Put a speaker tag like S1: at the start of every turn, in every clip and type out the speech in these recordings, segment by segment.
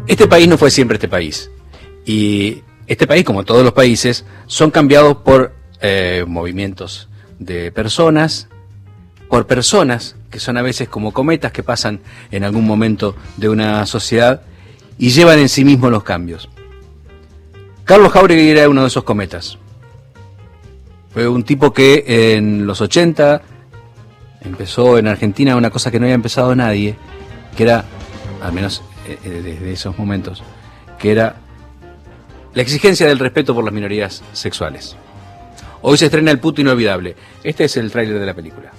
S1: Este país no fue siempre este país. Y este país, como todos los países, son cambiados por movimientos de personas, por personas que son a veces como cometas que pasan en algún momento de una sociedad y llevan en sí mismos los cambios. Carlos Jáuregui era uno de esos cometas. Fue un tipo que en los 80 empezó en Argentina una cosa que no había empezado nadie, que era, al menos desde esos momentos, que era la exigencia del respeto por las minorías sexuales. Hoy se estrena El puto inolvidable. Este es el tráiler de la película.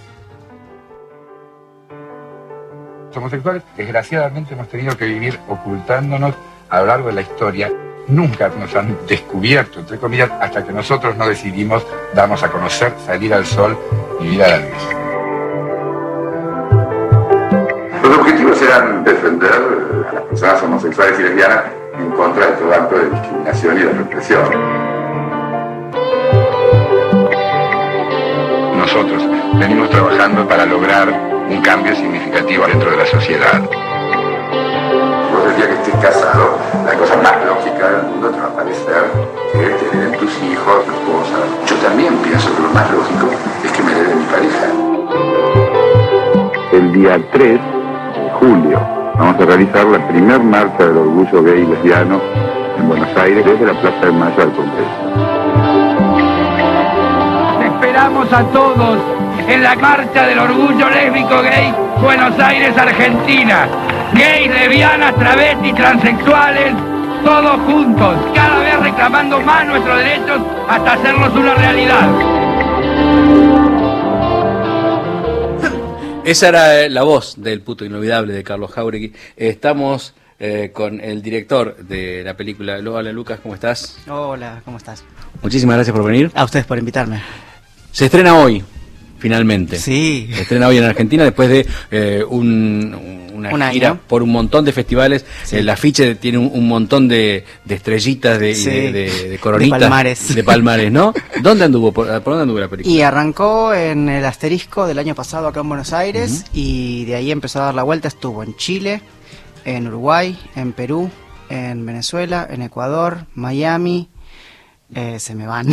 S2: Los homosexuales, desgraciadamente, hemos tenido que vivir ocultándonos a lo largo de la historia. Nunca nos han descubierto, entre comillas, hasta que nosotros no decidimos darnos a conocer, salir al sol y vivir a la luz.
S3: Los objetivos eran defender a las personas homosexuales y lesbianas en contra de todo acto de discriminación y de represión.
S2: Nosotros venimos trabajando para lograr un cambio significativo dentro de la sociedad.
S3: Vos el día que estés casado, la cosa más lógica del mundo te va a parecer que te den tus hijos, tu esposa. Yo también pienso que lo más lógico es que me herede mi pareja.
S4: El día 3 de julio vamos a realizar la primera marcha del orgullo gay y lesbiano en Buenos Aires desde la Plaza de Mayo al Congreso.
S5: Esperamos a todos en la marcha del orgullo lésbico gay Buenos Aires, Argentina. Gays, lesbianas, travestis, transexuales, todos juntos, cada vez reclamando más nuestros derechos hasta hacerlos una realidad.
S1: Esa era la voz del puto inolvidable de Carlos Jáuregui. Estamos con el director de la película. Hola Lucas, ¿cómo estás?
S6: Hola, ¿cómo estás?
S1: Muchísimas gracias por venir.
S6: A ustedes por invitarme.
S1: Se estrena hoy, finalmente.
S6: Sí.
S1: Se estrena hoy en Argentina después de una gira por un montón de festivales. Sí. El afiche tiene un montón de estrellitas, de coronitas. De palmares, ¿no? ¿Dónde anduvo? ¿Por dónde anduvo la película?
S6: Y arrancó en el Asterisco del año pasado acá en Buenos Aires, y de ahí empezó a dar la vuelta. Estuvo en Chile, en Uruguay, en Perú, en Venezuela, en Ecuador, Miami... se me van.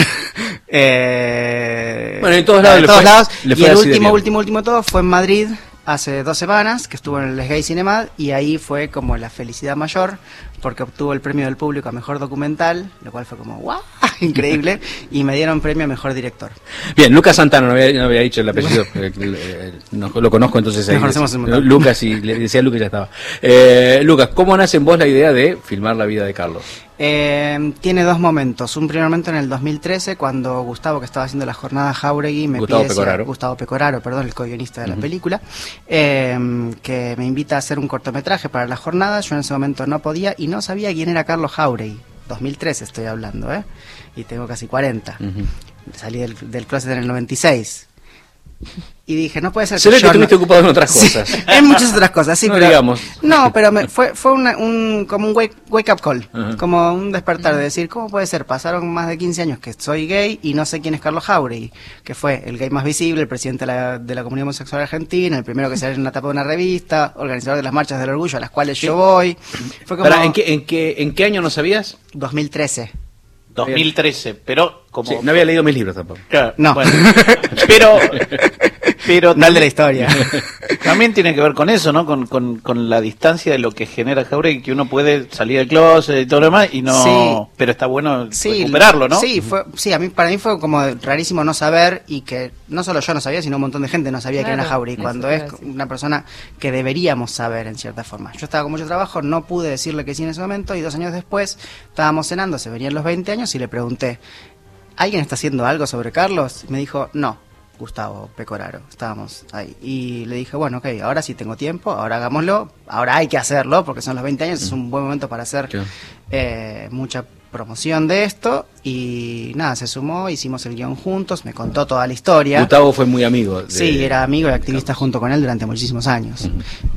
S1: Bueno, en todos lados.
S6: Y el último todo fue en Madrid hace 2 semanas, que estuvo en el Les Gay Cinemad, y ahí fue como la felicidad mayor, porque obtuvo el premio del público a mejor documental, lo cual fue como ¡guau! Increíble, y me dieron premio a mejor director.
S1: Bien, Lucas Santana, no había dicho el apellido, lo conozco, entonces ahí Lucas, y le decía a Lucas, ya estaba. Lucas, ¿cómo nace en vos la idea de filmar la vida de Carlos?
S6: Tiene 2 momentos. Un primer momento en el 2013, cuando Gustavo, que estaba haciendo la jornada Jáuregui, Gustavo Pecoraro, perdón, el co-guionista de la película, que me invita a hacer un cortometraje para la jornada. Yo en ese momento no podía y no sabía quién era Carlos Jáuregui. 2013 estoy hablando, y tengo casi 40. Salí del closet en el 96. Y dije, no puede ser.
S1: Se ve que estuviste ocupado en otras cosas.
S6: Sí, en muchas otras cosas, sí.
S1: No,
S6: pero,
S1: digamos.
S6: No, pero fue como un wake up call, como un despertar de decir, ¿cómo puede ser? Pasaron más de 15 años que soy gay y no sé quién es Carlos Jáuregui, que fue el gay más visible, el presidente de la comunidad homosexual argentina, el primero que sale en una tapa de una revista, organizador de las marchas del orgullo a las cuales yo voy. Fue como...
S1: ¿En qué año no sabías?
S6: 2013.
S7: 2013, pero como...
S1: Sí, no había leído mis libros tampoco.
S7: Claro,
S6: no.
S7: Bueno, pero
S6: no el de la historia.
S7: También tiene que ver con eso, ¿no? Con la distancia de lo que genera Jáuregui, que uno puede salir del closet y todo lo demás, y no... Sí. Pero está bueno recuperarlo, ¿no?
S6: Sí, para mí fue como rarísimo no saber, y que no solo yo no sabía, sino un montón de gente no sabía quién era Jáuregui, cuando es una persona que deberíamos saber en cierta forma. Yo estaba con mucho trabajo, no pude decirle que sí en ese momento, y 2 años después estábamos cenando, se venían los 20 años, y le pregunté, ¿alguien está haciendo algo sobre Carlos? Me dijo, no, Gustavo Pecoraro, estábamos ahí. Y le dije, bueno, ok, ahora sí tengo tiempo, ahora hagámoslo, ahora hay que hacerlo, porque son los 20 años, es un buen momento para hacer mucha promoción de esto. Y nada, se sumó, hicimos el guión juntos, me contó toda la historia.
S1: Gustavo fue muy amigo.
S6: Sí, era amigo y activista junto con él durante muchísimos años.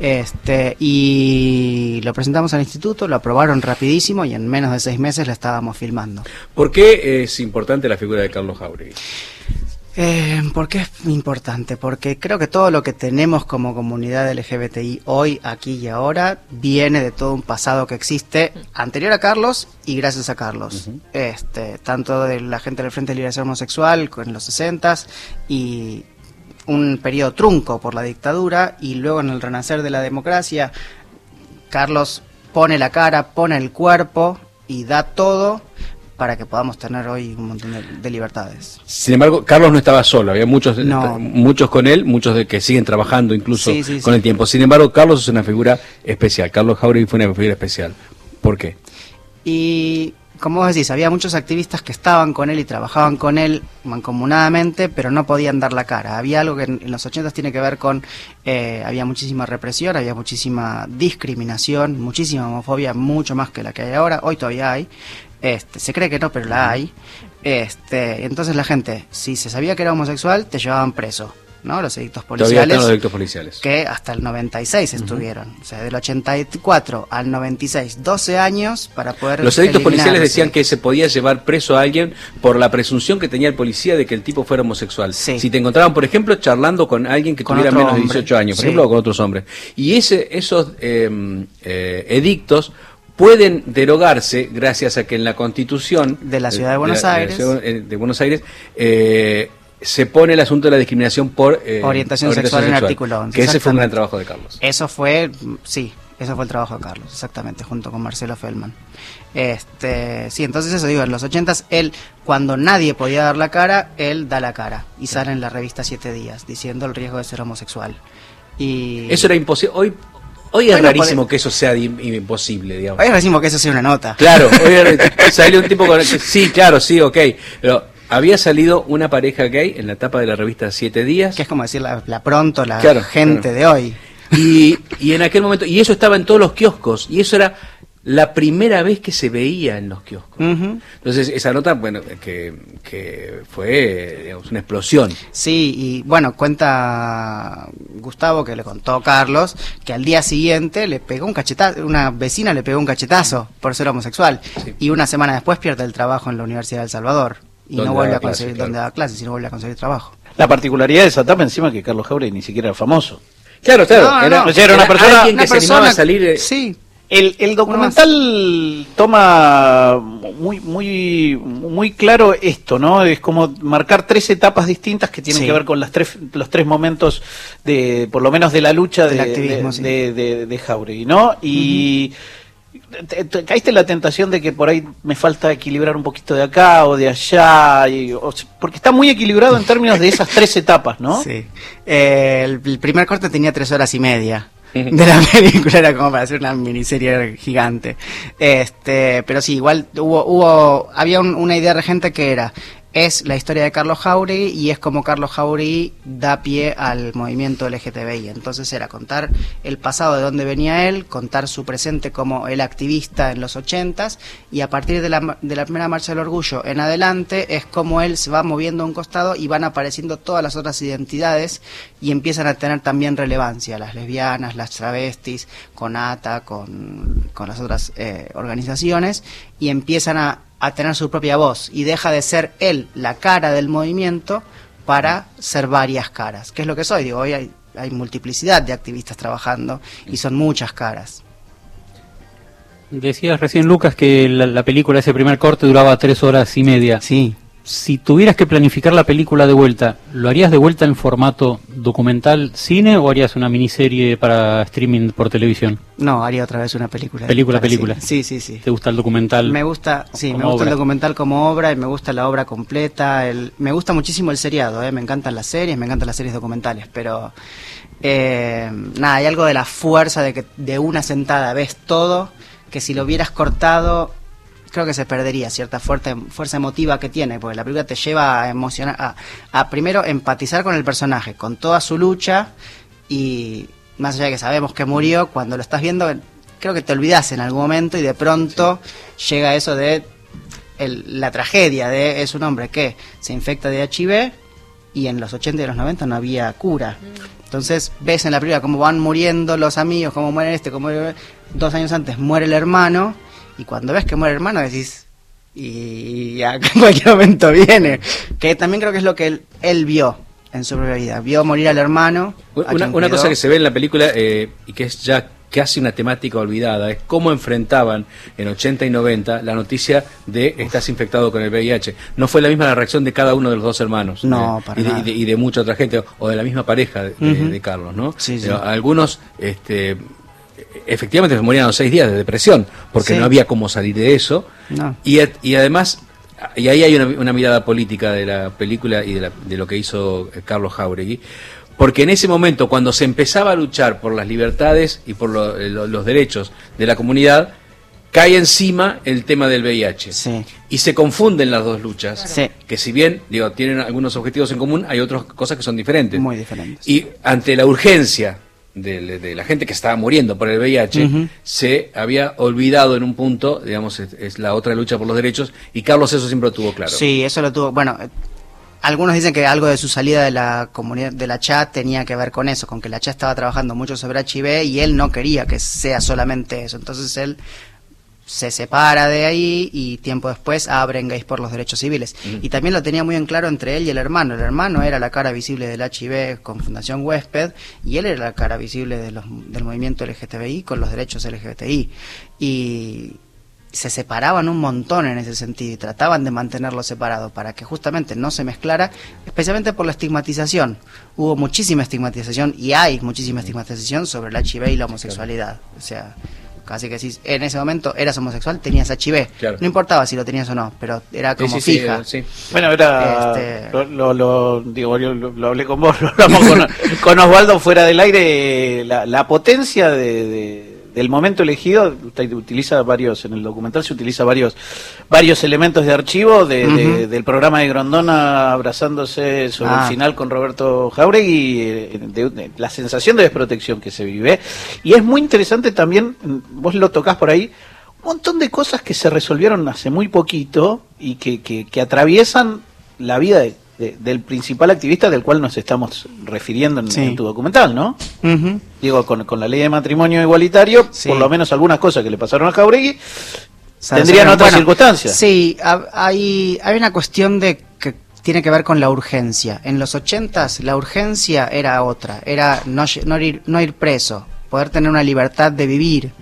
S6: Y lo presentamos al instituto, lo aprobaron rapidísimo, y en menos de 6 meses la estábamos filmando.
S1: ¿Por qué es importante la figura de Carlos Jáuregui?
S6: ¿Por qué es importante? Porque creo que todo lo que tenemos como comunidad LGBTI hoy, aquí y ahora, viene de todo un pasado que existe anterior a Carlos y gracias a Carlos. Tanto de la gente del Frente de Liberación Homosexual en los 60s y un periodo trunco por la dictadura, y luego en el renacer de la democracia, Carlos pone la cara, pone el cuerpo y da todo para que podamos tener hoy un montón de libertades.
S1: Sin embargo, Carlos no estaba solo, había muchos con él, muchos de que siguen trabajando incluso con el tiempo. Sin embargo, Carlos es una figura especial, Carlos Jáuregui fue una figura especial. ¿Por qué?
S6: Y como vos decís, había muchos activistas que estaban con él y trabajaban con él mancomunadamente, pero no podían dar la cara. Había algo que en los 80 tiene que ver con, había muchísima represión, había muchísima discriminación, muchísima homofobia, mucho más que la que hay ahora, hoy todavía hay. Se cree que no, pero la hay. Entonces la gente, si se sabía que era homosexual, te llevaban preso, ¿no? Los edictos policiales.
S1: Todavía están los edictos policiales.
S6: Que hasta el 96 estuvieron. O sea, del 84 al 96, 12 años para poder...
S1: Los edictos policiales decían que se podía llevar preso a alguien por la presunción que tenía el policía de que el tipo fuera homosexual. Si te encontraban, por ejemplo, charlando con alguien que tuviera menos de 18 años, por ejemplo, o con otros hombres. Y esos edictos pueden derogarse gracias a que en la Constitución
S6: de la Ciudad de Buenos
S1: Aires se pone el asunto de la discriminación por
S6: orientación sexual en el artículo 11.
S1: Que ese fue un gran trabajo de Carlos.
S6: Eso fue el trabajo de Carlos, exactamente, junto con Marcelo Feldman. Entonces eso digo, en los 80s, él, cuando nadie podía dar la cara, él da la cara y sale en la revista 7 días diciendo el riesgo de ser homosexual. Y
S1: eso era imposible. Hoy es rarísimo que eso sea imposible, digamos.
S6: Hoy es rarísimo que eso sea una nota.
S1: Claro, hoy salió un tipo con... Sí, claro, sí, ok. Pero había salido una pareja gay en la tapa de la revista 7 días.
S6: Que es como decir la gente de hoy.
S1: Y en aquel momento... Y eso estaba en todos los kioscos. Y eso era la primera vez que se veía en los kioscos. Entonces, esa nota, bueno, que fue, digamos, una explosión.
S6: Sí, y bueno, cuenta Gustavo, que le contó Carlos, que al día siguiente le pegó un cachetazo, una vecina le pegó un cachetazo por ser homosexual. Y una semana después pierde el trabajo en la Universidad de El Salvador. Y no vuelve a conseguir, donde da clases, y no vuelve a conseguir trabajo.
S7: La particularidad de esa etapa encima que Carlos Jáuregui ni siquiera era famoso.
S1: Claro, era una persona
S7: que se animaba a salir.
S6: Sí.
S7: El documental toma muy claro esto, ¿no? Es como marcar 3 etapas distintas que tienen que ver con los tres momentos de, por lo menos, de la lucha del activismo de Jáuregui, ¿no? Y caíste en la tentación de que por ahí me falta equilibrar un poquito de acá o de allá, porque está muy equilibrado en términos de esas 3 etapas, ¿no?
S6: Sí. El primer corte tenía 3 horas y media. De la película, era como para hacer una miniserie gigante. Pero sí, igual había una idea regente que es la historia de Carlos Jáuregui y es como Carlos Jáuregui da pie al movimiento LGTBI. Entonces era contar el pasado de dónde venía él, contar su presente como el activista en los 80s, y a partir de la primera marcha del orgullo en adelante es como él se va moviendo a un costado y van apareciendo todas las otras identidades y empiezan a tener también relevancia las lesbianas, las travestis, con ATA, con las otras organizaciones, y empiezan a tener su propia voz, y deja de ser él la cara del movimiento para ser varias caras, que es lo que soy. Digo, hoy hay multiplicidad de activistas trabajando y son muchas caras.
S8: Decías recién, Lucas, que la película, ese primer corte, duraba 3 horas y media.
S6: Sí.
S8: Si tuvieras que planificar la película de vuelta, ¿lo harías de vuelta en formato documental cine o harías una miniserie para streaming por televisión?
S6: No, haría otra vez una película.
S8: Película.
S6: Sí.
S8: ¿Te gusta el documental?
S6: Me gusta el documental como obra, y me gusta la obra completa. Me gusta muchísimo el seriado, me encantan las series documentales, pero hay algo de la fuerza de que de una sentada ves todo, que si lo hubieras cortado creo que se perdería cierta fuerza emotiva que tiene, porque la película te lleva a emocionar, a primero empatizar con el personaje, con toda su lucha, y más allá de que sabemos que murió, cuando lo estás viendo, creo que te olvidas en algún momento y de pronto llega eso de la tragedia de es un hombre que se infecta de HIV y en los 80 y los 90 no había cura. Entonces ves en la película cómo van muriendo los amigos, cómo mueren cómo 2 años antes muere el hermano. Y cuando ves que muere el hermano decís, y acá en cualquier momento viene. Que también creo que es lo que él vio en su propia vida. Vio morir al hermano.
S1: Una cosa que se ve en la película y que es ya casi una temática olvidada, es cómo enfrentaban en 80 y 90 la noticia de estás infectado con el VIH. No fue la misma la reacción de cada uno de los dos hermanos.
S6: No, para nada.
S1: Y de mucha otra gente, o de la misma pareja de Carlos, ¿no?
S6: Sí, sí.
S1: Algunos, efectivamente se morían a los 6 días de depresión, porque no había cómo salir de eso. No. Y además, y ahí hay una mirada política de la película y de lo que hizo Carlos Jáuregui. Porque en ese momento, cuando se empezaba a luchar por las libertades y por los derechos de la comunidad, cae encima el tema del VIH.
S6: Sí.
S1: Y se confunden las dos luchas,
S6: sí,
S1: que si bien tienen algunos objetivos en común, hay otras cosas que son diferentes.
S6: Muy diferentes.
S1: Y ante la urgencia de la gente que estaba muriendo por el VIH, se había olvidado en un punto, digamos, es la otra lucha por los derechos, y Carlos eso siempre lo tuvo claro.
S6: Sí, eso lo tuvo, bueno... Algunos dicen que algo de su salida de la comunidad de la CHA tenía que ver con eso, con que la CHA estaba trabajando mucho sobre HIV y él no quería que sea solamente eso. Entonces él se separa de ahí y tiempo después abre en Gays por los Derechos Civiles. Y también lo tenía muy en claro entre él y el hermano. El hermano era la cara visible del HIV con Fundación Huésped y él era la cara visible del movimiento LGTBI con los derechos LGBTI. Y se separaban un montón en ese sentido y trataban de mantenerlo separado para que justamente no se mezclara, especialmente por la estigmatización. Hubo muchísima estigmatización y hay muchísima estigmatización sobre el HIV y la homosexualidad. O sea, casi que si en ese momento eras homosexual, tenías HIV. Claro. No importaba si lo tenías o no, pero era como fija.
S7: Sí. Bueno, era... Digo, yo lo hablé con vos, lo hablamos con Osvaldo fuera del aire, la potencia del momento elegido. Usted utiliza varios, en el documental se utiliza varios elementos de archivo del programa de Grondona abrazándose sobre el final con Roberto Jáuregui, de la sensación de desprotección que se vive. Y es muy interesante también, vos lo tocás por ahí, un montón de cosas que se resolvieron hace muy poquito y que atraviesan la vida del principal activista del cual nos estamos refiriendo en tu documental, ¿no? Digo, con la ley de matrimonio igualitario, por lo menos algunas cosas que le pasaron a Jáuregui tendrían otras circunstancias.
S6: Sí, hay una cuestión que tiene que ver con la urgencia. En los 80s la urgencia era otra, era no ir preso, poder tener una libertad de vivir,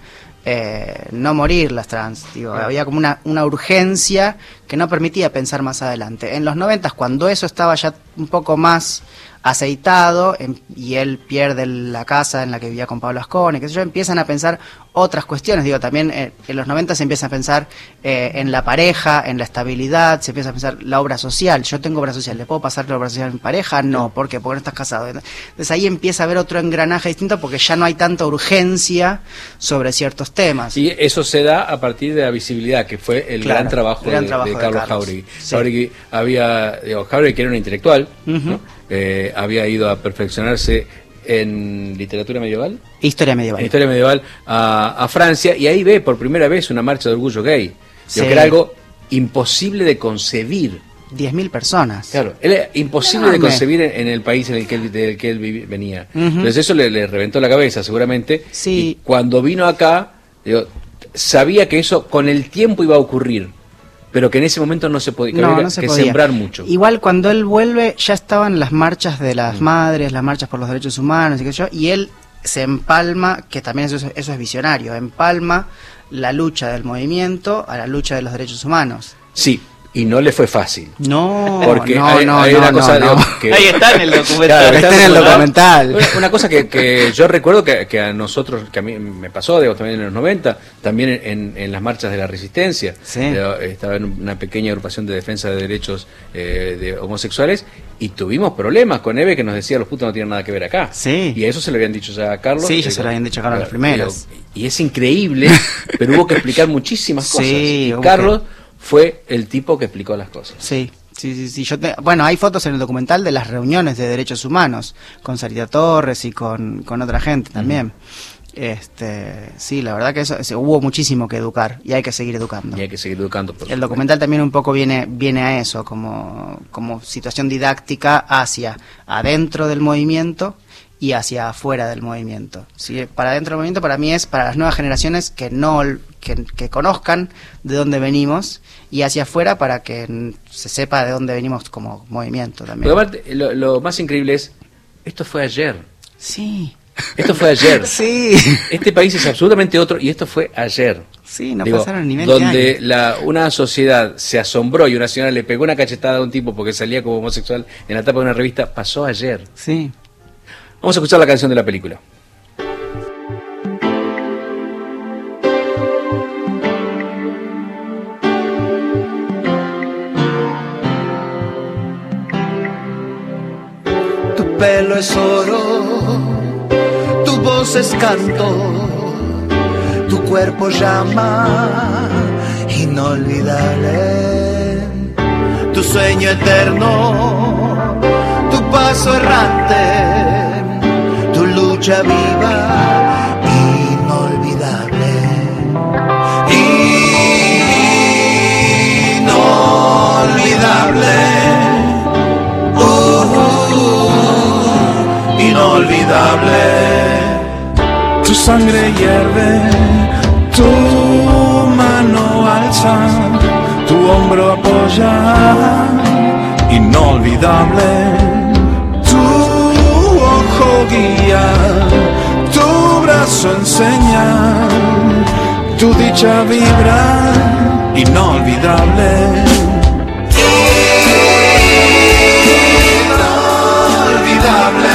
S6: no morir las trans, digo, había como una urgencia que no permitía pensar más adelante. En los 90s, cuando eso estaba ya un poco más aceitado y él pierde la casa en la que vivía con Pablo Ascone, qué sé yo, empiezan a pensar otras cuestiones. Digo, también en los 90 se empieza a pensar en la pareja, en la estabilidad, se empieza a pensar la obra social. Yo tengo obra social, ¿le puedo pasar la obra social a mi pareja? No, ¿por qué? Porque no estás casado. Entonces ahí empieza a haber otro engranaje distinto porque ya no hay tanta urgencia sobre ciertos temas.
S1: Y eso se da a partir de la visibilidad, que fue el gran trabajo de Carlos Jáuregui.
S6: Sí.
S1: Jáuregui Jáuregui, que era un intelectual, ¿no? Había ido a perfeccionarse en literatura medieval.
S6: Historia medieval.
S1: En historia medieval a Francia, y ahí ve por primera vez una marcha de orgullo gay.
S6: Sí.
S1: Que era algo imposible de concebir.
S6: 10.000 personas.
S1: Claro, era imposible de concebir en el país del que él venía. Entonces eso le reventó la cabeza seguramente.
S6: Sí.
S1: Y cuando vino acá, sabía que eso con el tiempo iba a ocurrir, pero que en ese momento no se podía,
S6: no se podía.
S1: Sembrar mucho.
S6: Igual cuando él vuelve ya estaban las marchas de las madres, las marchas por los derechos humanos y qué sé yo, y él se empalma, que también eso es visionario, empalma la lucha del movimiento a la lucha de los derechos humanos.
S1: Sí. Y no le fue fácil.
S6: No,
S1: porque hay una cosa que
S7: ahí está en el documental.
S1: Claro,
S6: está en el documental.
S1: Una cosa que yo recuerdo que a nosotros, que a mí me pasó, también en los 90, también en las marchas de la resistencia.
S6: Sí.
S1: Estaba en una pequeña agrupación de defensa de derechos de homosexuales y tuvimos problemas con Eve que nos decía los putos no tienen nada que ver acá.
S6: Sí.
S1: Y eso se lo habían dicho ya a Carlos.
S6: Sí, ya se lo habían dicho a Carlos los primeros.
S1: Y es increíble, pero hubo que explicar muchísimas cosas.
S6: Sí,
S1: y Carlos fue el tipo que explicó las cosas.
S6: Sí. Bueno, hay fotos en el documental de las reuniones de derechos humanos con Sarita Torres y con otra gente también. Sí, la verdad que eso hubo muchísimo que educar y hay que seguir educando. El documental también un poco viene a eso, como situación didáctica hacia adentro del movimiento y hacia afuera del movimiento. ¿Sí? Para dentro del movimiento, para mí es para las nuevas generaciones que conozcan de dónde venimos, y hacia afuera para que se sepa de dónde venimos como movimiento también.
S1: Pero aparte, lo más increíble es, esto fue ayer.
S6: Sí.
S1: Esto fue ayer.
S6: Sí.
S1: Este país es absolutamente otro y esto fue ayer.
S6: Sí, no pasaron ni 20
S1: donde
S6: años.
S1: Una sociedad se asombró y una señora le pegó una cachetada a un tipo porque salía como homosexual en la tapa de una revista, pasó ayer.
S6: Sí.
S1: Vamos a escuchar la canción de la película.
S9: Tu pelo es oro, tu voz es canto, tu cuerpo llama, inolvidable. Tu sueño eterno, tu paso errante, tu lucha viva, inolvidable. Inolvidable. Inolvidable. Tu sangre hierve, tu mano alza, tu hombro apoya, inolvidable. Tu ojo guía, tu brazo enseña, tu dicha vibra, inolvidable. Inolvidable.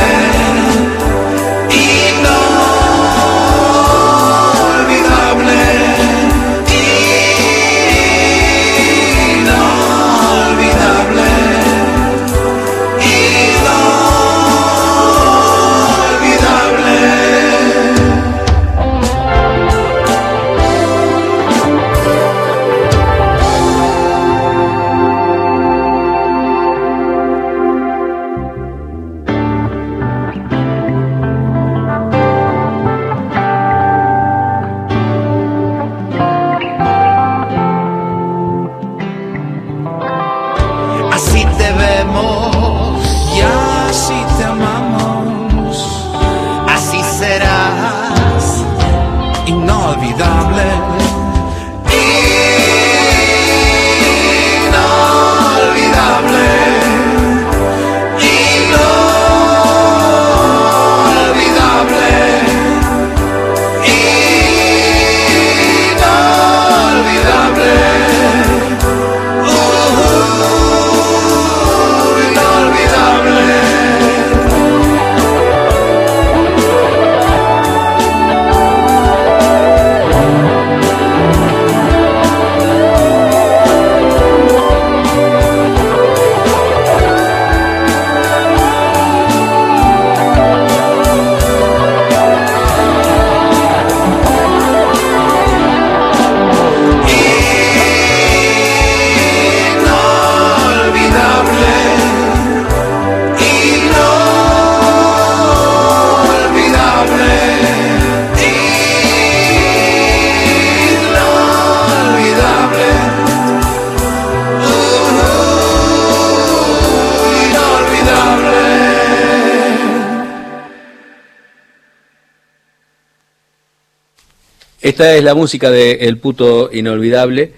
S1: Esta es la música de El puto inolvidable.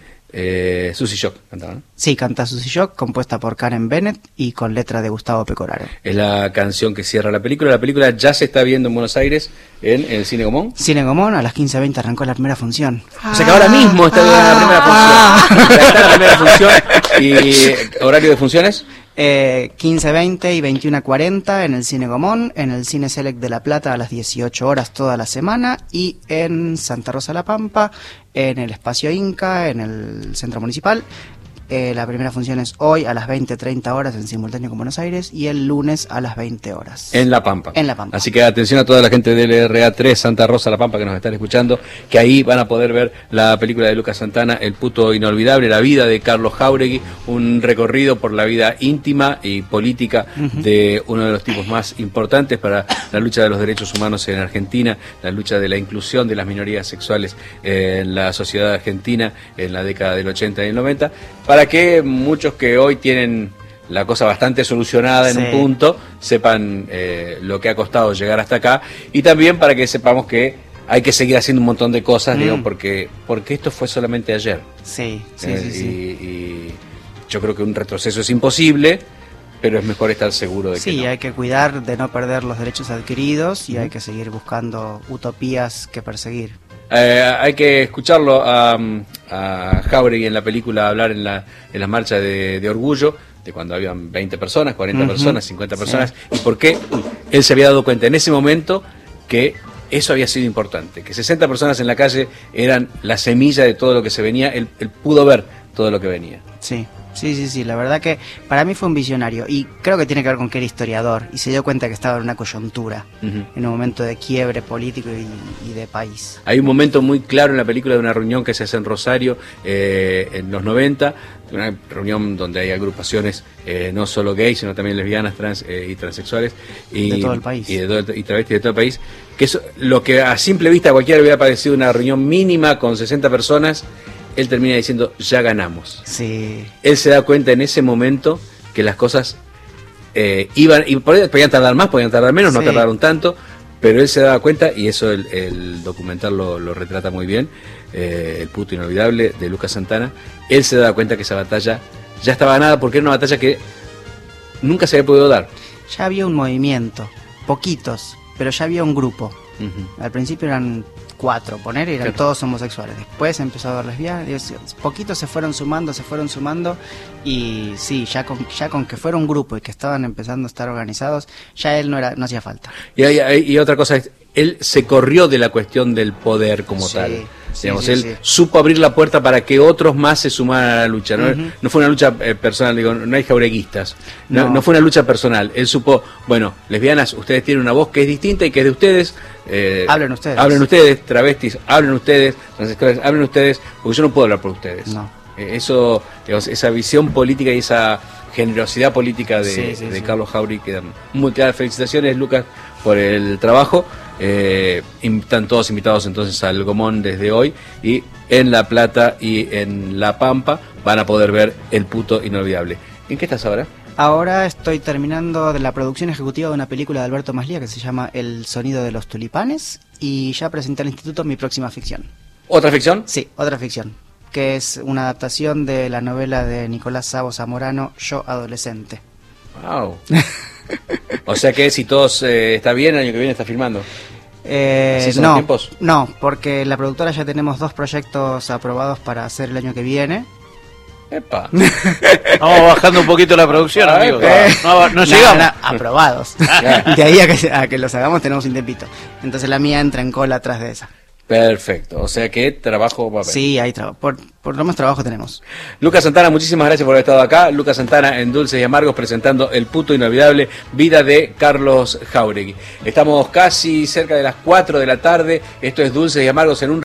S1: Susy Shock cantaba, ¿no?
S6: Sí, canta Susy Shock, compuesta por Karen Bennett y con letra de Gustavo Pecoraro.
S1: Es la canción que cierra la película. La película ya se está viendo en Buenos Aires en el Cine Gomón.
S6: Cine Gomón, a las 15:20 arrancó la primera función.
S1: O sea que ahora mismo está la primera función. Ya está la primera función. ¿Y horario de funciones?
S6: 15:20 y 21:40 en el Cine Gomón, en el Cine Select de La Plata a las 18 horas toda la semana, y en Santa Rosa La Pampa, en el Espacio Inca, en el Centro Municipal. La primera función es hoy a las 20:30 horas en simultáneo con Buenos Aires, y el lunes a las 20 horas.
S1: En La Pampa.
S6: En La Pampa.
S1: Así que atención a toda la gente del RA3 Santa Rosa La Pampa que nos están escuchando, que ahí van a poder ver la película de Lucas Santana, El puto inolvidable, la vida de Carlos Jáuregui, un recorrido por la vida íntima y política de uno de los tipos más importantes para la lucha de los derechos humanos en Argentina, la lucha de la inclusión de las minorías sexuales en la sociedad argentina en la década del 80 y el 90, para que muchos que hoy tienen la cosa bastante solucionada en un punto, sepan lo que ha costado llegar hasta acá, y también para que sepamos que hay que seguir haciendo un montón de cosas, digo, porque esto fue solamente ayer.
S6: Sí.
S1: Y yo creo que un retroceso es imposible, pero es mejor estar seguro de que no.
S6: Hay que cuidar de no perder los derechos adquiridos y hay que seguir buscando utopías que perseguir.
S1: Hay que escucharlo a Jáuregui en la película hablar en las marchas de orgullo, de cuando habían 20 personas, 40 personas, 50 personas, y por qué él se había dado cuenta en ese momento que eso había sido importante, que 60 personas en la calle eran la semilla de todo lo que se venía, él pudo ver todo lo que venía.
S6: Sí, la verdad que para mí fue un visionario y creo que tiene que ver con que era historiador y se dio cuenta que estaba en una coyuntura, en un momento de quiebre político y de país.
S1: Hay un momento muy claro en la película de una reunión que se hace en Rosario en los 90, una reunión donde hay agrupaciones no solo gays, sino también lesbianas, trans y transexuales
S6: de todo el país.
S1: Y travestis de todo el país, que es lo que a simple vista a cualquiera le hubiera parecido una reunión mínima con 60 personas. Él termina diciendo, ya ganamos.
S6: Sí.
S1: Él se da cuenta en ese momento que las cosas iban, y podían tardar más, podían tardar menos, no tardaron tanto, pero él se daba cuenta, y eso el documental lo retrata muy bien, El puto inolvidable, de Lucas Santana. Él se daba cuenta que esa batalla ya estaba ganada, porque era una batalla que nunca se había podido dar.
S6: Ya había un movimiento, poquitos, pero ya había un grupo. Al principio eran 4, eran todos homosexuales. Después empezó a haber lesbianas, poquitos se fueron sumando y sí, ya con que fuera un grupo y que estaban empezando a estar organizados, ya él no hacía falta.
S1: Y otra cosa es, él se corrió de la cuestión del poder como tal. Digamos, él supo abrir la puerta para que otros más se sumaran a la lucha. No fue una lucha personal, digo, no hay jaureguistas. No fue una lucha personal. Él supo, bueno, lesbianas, ustedes tienen una voz que es distinta y que es de ustedes.
S6: Hablen ustedes.
S1: Hablen ustedes, travestis, hablen ustedes, transexuales, hablen ustedes, porque yo no puedo hablar por ustedes.
S6: No.
S1: Eso, digamos, esa visión política y esa generosidad política de Carlos Jáuregui, que dan muchas felicitaciones, Lucas, por el trabajo. Están todos invitados entonces al Gomón desde hoy, y en La Plata y en La Pampa van a poder ver El puto inolvidable. ¿En qué estás ahora?
S6: Ahora estoy terminando de la producción ejecutiva de una película de Alberto Maslía que se llama El sonido de los tulipanes, y ya presenté al instituto mi próxima ficción.
S1: ¿Otra ficción?
S6: Sí, otra ficción, que es una adaptación de la novela de Nicolás Savo Zamorano, Yo adolescente.
S1: Wow. O sea que si todo está bien, el año que viene está filmando. ¿Así son los tiempos?
S6: No, porque la productora ya tenemos 2 proyectos aprobados para hacer el año que viene.
S1: Epa.
S7: Vamos bajando un poquito la producción, amigos. No llegamos.
S6: Aprobados. De ahí a que los hagamos tenemos un tiempito. Entonces la mía entra en cola atrás de esa.
S1: Perfecto, o sea que trabajo va a haber.
S6: Sí, hay trabajo, por lo menos trabajo tenemos.
S1: Lucas Santana, muchísimas gracias por haber estado acá. Lucas Santana en Dulces y Amargos presentando El puto inolvidable, vida de Carlos Jáuregui. Estamos casi cerca de las 4 de la tarde, esto es Dulces y Amargos en un